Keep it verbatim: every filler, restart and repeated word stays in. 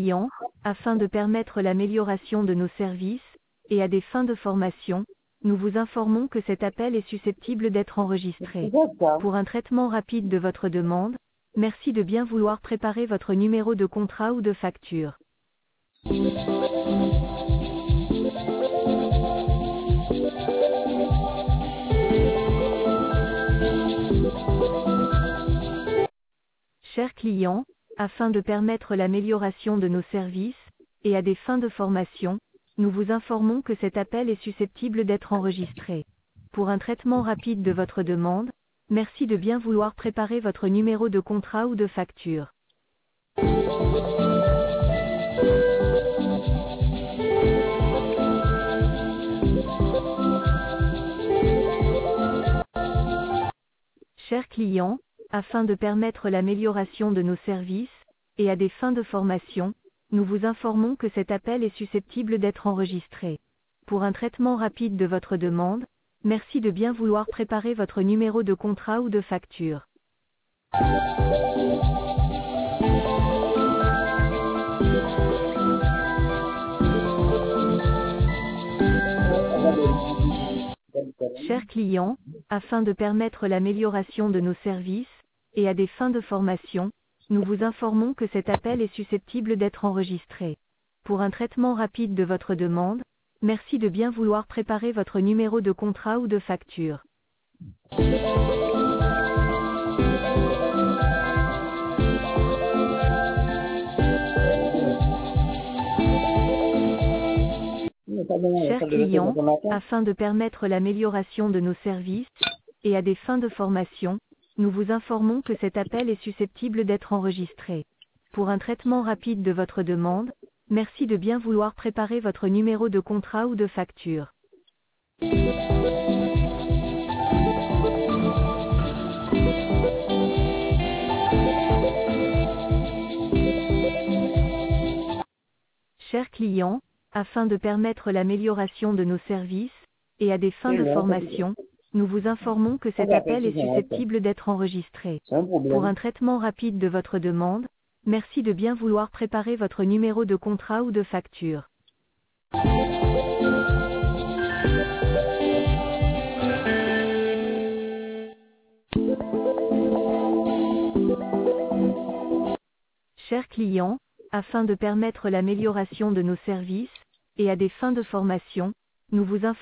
client, afin de permettre l'amélioration de nos services, et à des fins de formation, nous vous informons que cet appel est susceptible d'être enregistré. Pour un traitement rapide de votre demande, merci de bien vouloir préparer votre numéro de contrat ou de facture. Chers clients, afin de permettre l'amélioration de nos services, et à des fins de formation, nous vous informons que cet appel est susceptible d'être enregistré. Pour un traitement rapide de votre demande, merci de bien vouloir préparer votre numéro de contrat ou de facture. Chers clients, afin de permettre l'amélioration de nos services, et à des fins de formation, nous vous informons que cet appel est susceptible d'être enregistré. Pour un traitement rapide de votre demande, merci de bien vouloir préparer votre numéro de contrat ou de facture. Chers clients, afin de permettre l'amélioration de nos services, et à des fins de formation, nous vous informons que cet appel est susceptible d'être enregistré. Pour un traitement rapide de votre demande, merci de bien vouloir préparer votre numéro de contrat ou de facture. Chers clients, afin de permettre l'amélioration de nos services, et à des fins de formation, nous vous informons que cet appel est susceptible d'être enregistré. Pour un traitement rapide de votre demande, merci de bien vouloir préparer votre numéro de contrat ou de facture. Chers clients, afin de permettre l'amélioration de nos services, et à des fins de formation, nous vous informons que cet appel est susceptible d'être enregistré. Pour un traitement rapide de votre demande, merci de bien vouloir préparer votre numéro de contrat ou de facture. Chers clients, afin de permettre l'amélioration de nos services, et à des fins de formation, nous vous informons